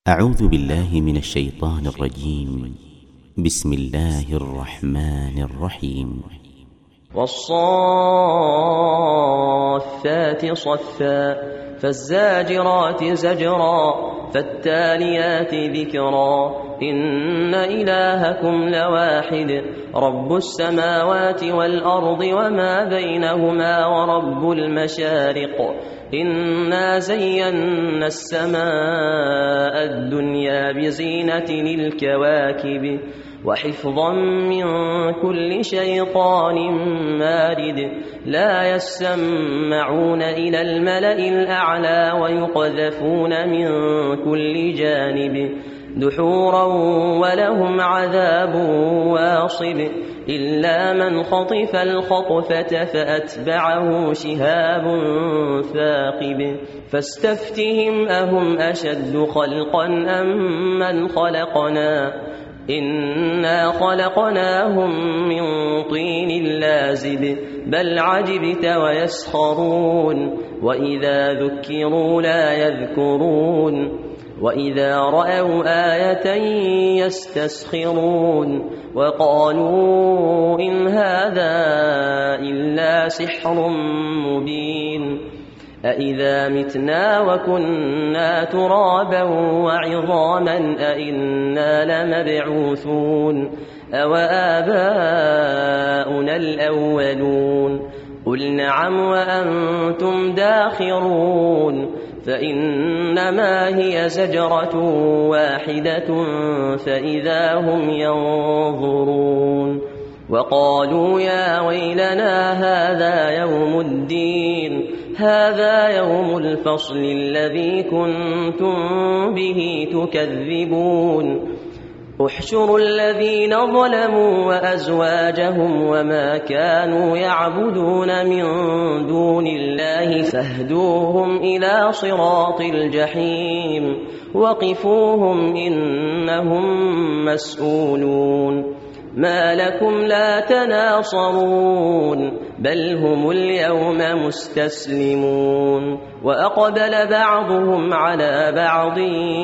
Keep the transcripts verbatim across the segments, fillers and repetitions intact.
أعوذ بالله من الشيطان الرجيم. بسم الله الرحمن الرحيم. والصافات صفا فالزاجرات زجرا فالتاليات ذكرا إن إلهكم لواحد رب السماوات والأرض وما بينهما ورب المشارق إنا زينا السماء الدنيا بزينة للكواكب وحفظا من كل شيطان مارد لا يسمعون إلى الملأ الأعلى ويقذفون من كل جانب دحورا ولهم عذاب واصب إلا من خطف الخطفة فأتبعه شهاب ثاقب فاستفتهم أهم أشد خلقا أم من خلقنا إنا خلقناهم من طين لازب بل عجبت ويسخرون وإذا ذكروا لا يذكرون وإذا رأوا آية يستسخرون وقالوا إن هذا إلا سحر مبين أإذا متنا وكنا ترابا وعظاما أإنا لمبعوثون أو آباؤنا الأولون قل نعم وأنتم داخرون فإنما هي زجرة واحدة فإذا هم ينظرون وقالوا يا ويلنا هذا يوم الدين هذا يوم الفصل الذي كنتم به تكذبون احشروا الذين ظلموا وأزواجهم وما كانوا يعبدون من دون الله فاهدوهم إلى صراط الجحيم وقفوهم إنهم مسؤولون ما لكم لا تناصرون بل هم اليوم مستسلمون وأقبل بعضهم على بعض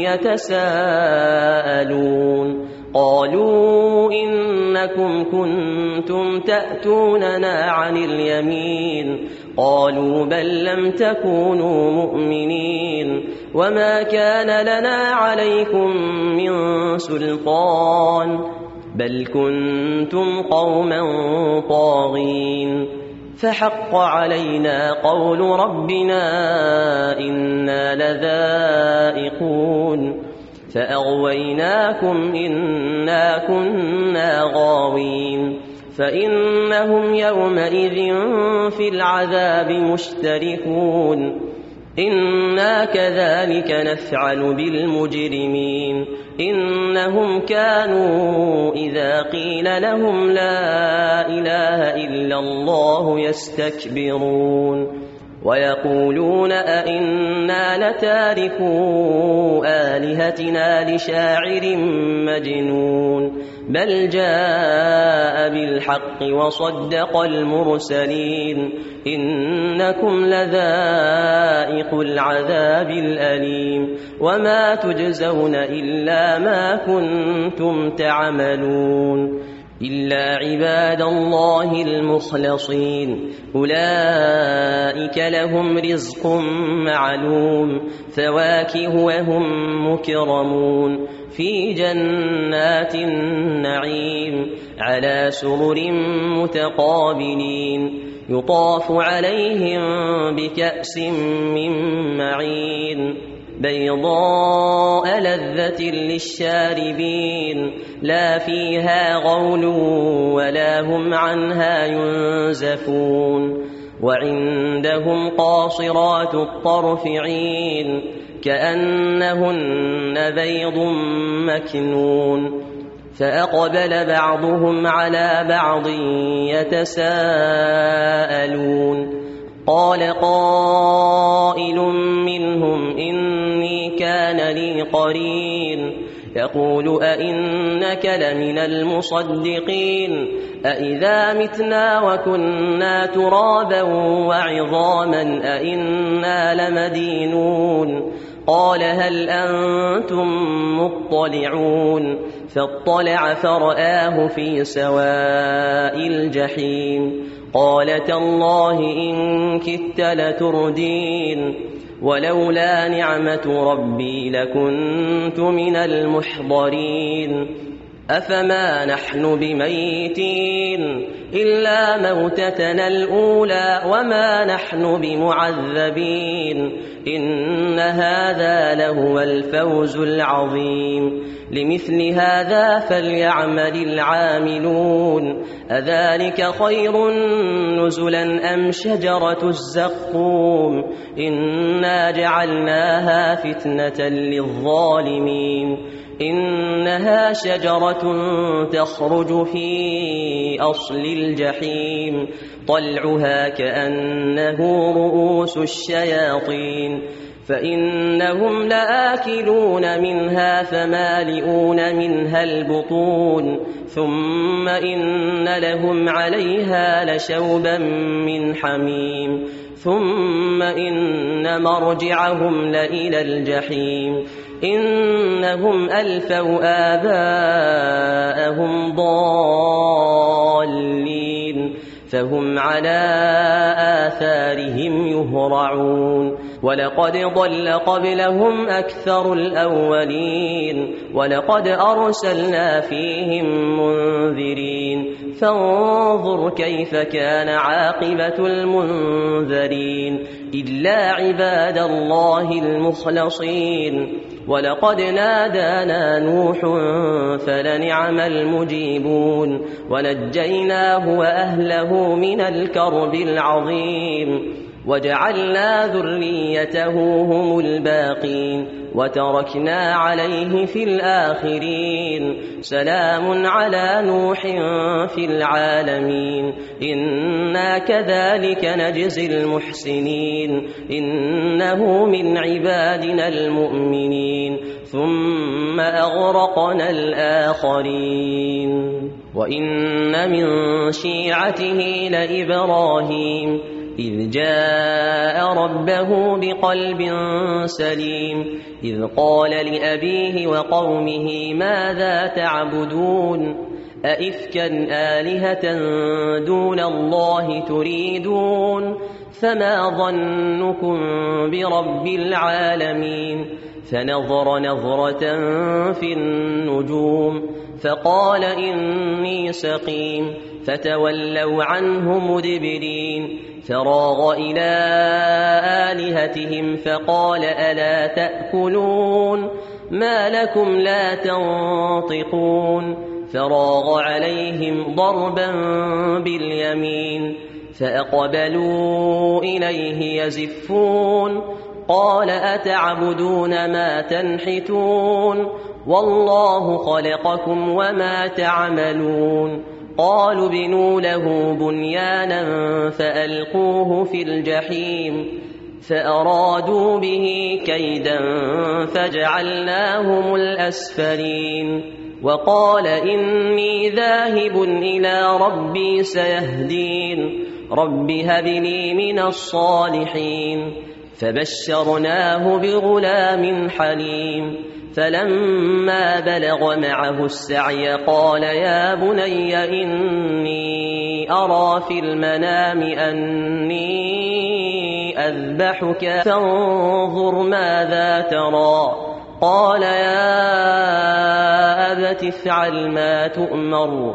يتساءلون قالوا إنكم كنتم تأتوننا عن اليمين قالوا بل لم تكونوا مؤمنين وما كان لنا عليكم من سلطان بل كنتم قوما طاغين فحق علينا قول ربنا إنا لذائقون فأغويناكم إنا كنا غاوين فإنهم يومئذ في العذاب مشتركون إنا كذلك نفعل بالمجرمين إنهم كانوا إذا قيل لهم لا إله إلا الله يستكبرون ويقولون أئنا لتاركو آلهتنا لشاعر مجنون بل جاء بالحق وصدق المرسلين إنكم لذائق العذاب الأليم وما تجزون إلا ما كنتم تعملون إلا عباد الله المخلصين أولئك لهم رزق معلوم فواكه وهم مكرمون في جنات النعيم على سرر متقابلين يطاف عليهم بكأس من معين بيضاء لذة للشاربين لا فيها غول ولا هم عنها ينزفون وعندهم قاصرات الطرف عين كأنهن بيض مكنون فأقبل بعضهم على بعض يتساءلون قال قائل منهم إني كان لي قرين يقول أئنك لمن المصدقين أئذا متنا وكنا ترابا وعظاما أئنا لمدينون قال هل أنتم مطلعون فاطلع فرآه في سواء الجحيم قال تالله إن كدت لتردين ولولا نعمة ربي لكنت من المحضرين أفما نحن بميتين إلا موتتنا الأولى وما نحن بمعذبين إن هذا لهو الفوز العظيم لمثل هذا فليعمل العاملون أذلك خير نزلا أم شجرة الزقوم إنا جعلناها فتنة للظالمين إنها شجرة تخرج في أصل الجحيم طلعها كأنه رؤوس الشياطين فإنهم لآكلون منها فمالئون منها البطون ثم إن لهم عليها لشوبا من حميم ثم إن مرجعهم لإلى الجحيم إنهم ألفوا آباءهم ضالين فهم على آثارهم يهرعون ولقد ضل قبلهم أكثر الأولين ولقد أرسلنا فيهم منذرين فانظر كيف كان عاقبة المنذرين إلا عباد الله المخلصين ولقد نادانا نوح فلنعم المجيبون ونجيناه وأهله من الكرب العظيم وجعلنا ذريته هم الباقين وتركنا عليه في الآخرين سلام على نوح في العالمين إنا كذلك نجزي المحسنين إنه من عبادنا المؤمنين ثم أغرقنا الآخرين وإن من شيعته لإبراهيم إذ جاء ربه بقلب سليم إذ قال لأبيه وقومه ماذا تعبدون أئفكا آلهة دون الله تريدون فما ظنكم برب العالمين فنظر نظرة في النجوم فقال إني سقيم فتولوا عنه مدبرين فراغ إلى آلهتهم فقال ألا تأكلون ما لكم لا تنطقون فراغ عليهم ضربا باليمين فأقبلوا إليه يزفون قال أتعبدون ما تنحتون والله خلقكم وما تعملون قالوا بنوا له بنيانا فألقوه في الجحيم فأرادوا به كيدا فجعلناهم الأسفلين وقال إني ذاهب إلى ربي سيهدين رب هب لي من الصالحين فبشرناه بغلام حليم فلما بلغ معه السعي قال يا بني إني أرى في المنام أني أذبحك فانظر ماذا ترى قال يا أبت افعل ما تؤمر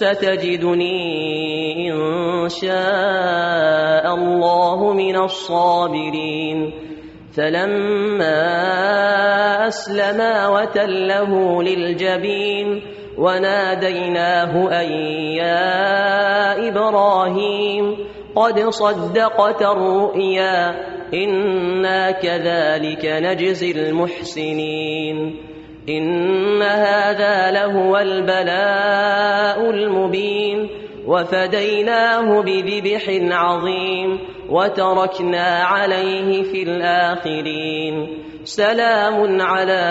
ستجدني إن شاء الله من الصابرين فلما أسلما وتله للجبين وناديناه أن يا إبراهيم قد صدقت الرؤيا إنا كذلك نجزي المحسنين إن هذا لهو البلاء المبين وفديناه بذبح عظيم وتركنا عليه في الآخرين سلام على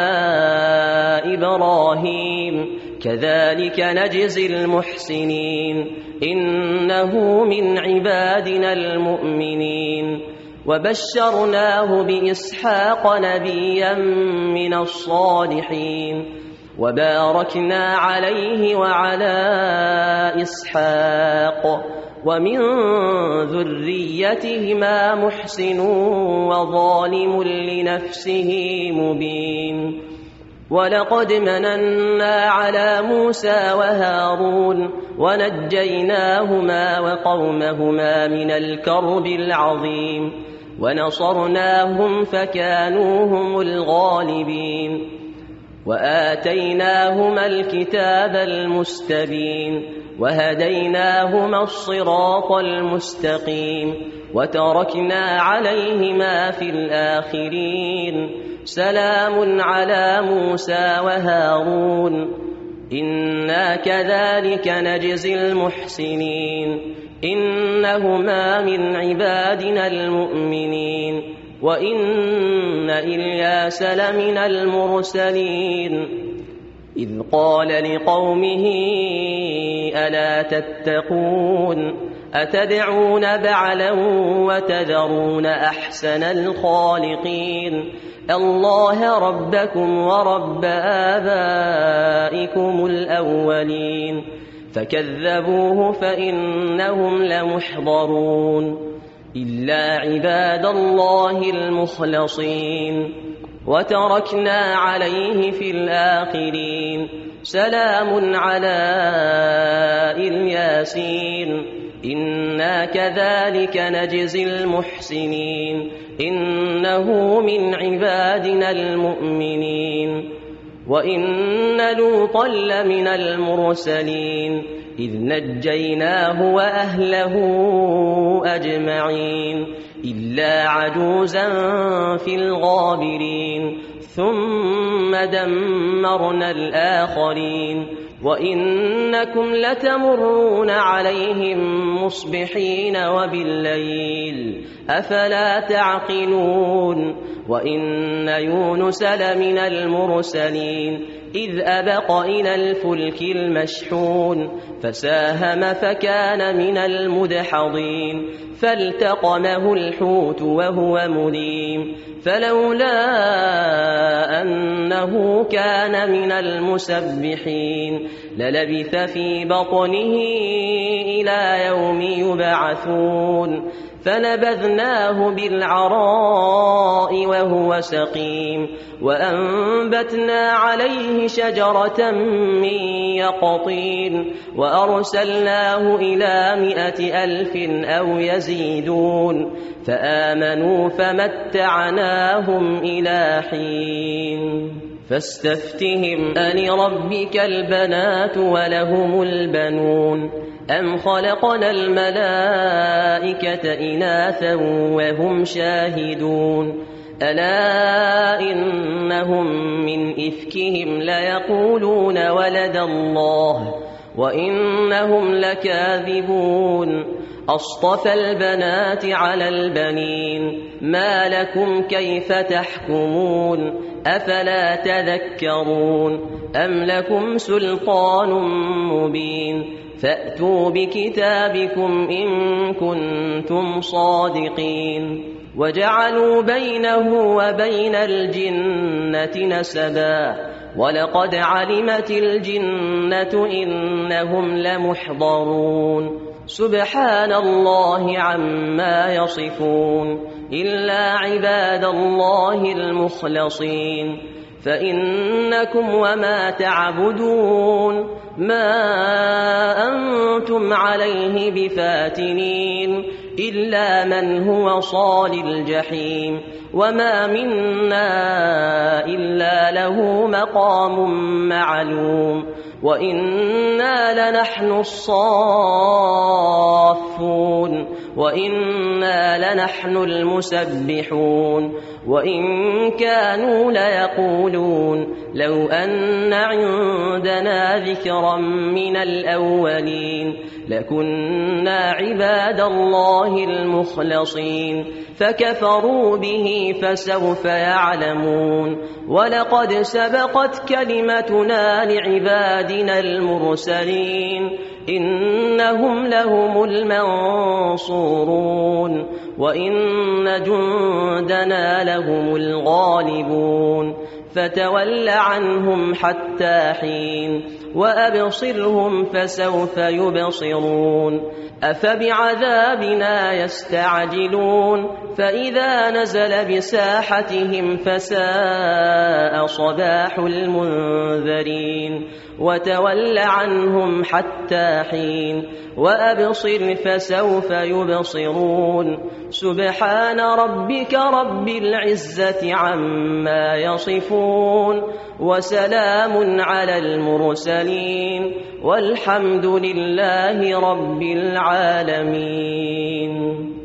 إبراهيم كذلك نجزي المحسنين إنه من عبادنا المؤمنين وبشرناه بإسحاق نبيا من الصالحين وباركنا عليه وعلى إسحاق ومن ذريتهما محسن وظالم لنفسه مبين ولقد مننا على موسى وهارون ونجيناهما وقومهما من الكرب العظيم ونصرناهم فكانوا هم الغالبين وآتيناهما الكتاب المستبين وهديناهما الصراط المستقيم وتركنا عليهما في الآخرين سلام على موسى وهارون إنا كذلك نجزي المحسنين إنهما من عبادنا المؤمنين وإن إلياس لمن المرسلين إذ قال لقومه ألا تتقون أتدعون بعلا وتذرون أحسن الخالقين الله ربكم ورب آبائكم الأولين فكذبوه فإنهم لمحضرون إلا عباد الله المخلصين وتركنا عليه في الآخرين سلام على الياسين إنا كذلك نجزي المحسنين إنه من عبادنا المؤمنين وإن لوطا لمن المرسلين إذ نجيناه وأهله أجمعين إلا عجوزا في الغابرين ثم دمرنا الآخرين وإنكم لتمرون عليهم مصبحين وبالليل أفلا تعقلون وإن يونس لمن المرسلين إذ أبق إلى الفلك المشحون فساهم فكان من المدحضين فالتقمه الحوت وهو مليم فلولا أنه كان من المسبحين للبث في بطنه إلى يوم يبعثون فنبذناه بالعراء وهو سقيم وأنبتنا عليه شجرة من يقطين وأرسلناه إلى مائة ألف أو يزيدون فآمنوا فمتعناهم إلى حين فاستفتهم ألربك البنات ولهم البنون أم خلقنا الملائكة إناثا وهم شاهدون ألا إنهم من إفكهم ليقولون ولد الله وإنهم لكاذبون أصطفى البنات على البنين ما لكم كيف تحكمون أفلا تذكرون أم لكم سلطان مبين فأتوا بكتابكم إن كنتم صادقين وجعلوا بينه وبين الجنة نسبا ولقد علمت الجنة إنهم لمحضرون سبحان الله عما يصفون إلا عباد الله المخلصين فإنكم وما تعبدون ما أنتم عليه بفاتنين إلا من هو صال الجحيم وما منا إلا له مقام معلوم وإنا لنحن الصافون وإنا لنحن المسبحون وإن كانوا ليقولون لو أن عندنا ذكرا من الأولين لكنا عباد الله المخلصين فكفروا به فسوف يعلمون ولقد سبقت كلمتنا لعبادنا المرسلين إنهم لهم المنصورون وإن جندنا لهم الغالبون فتول عنهم حتى حين وأبصرهم فسوف يبصرون أفبعذابنا يستعجلون فإذا نزل بساحتهم فساء صباح المنذرين وتول عنهم حتى حين وأبصر فسوف يبصرون سبحان ربك رب العزة عما يصفون وسلام على المرسلين والحمد لله رب العالمين.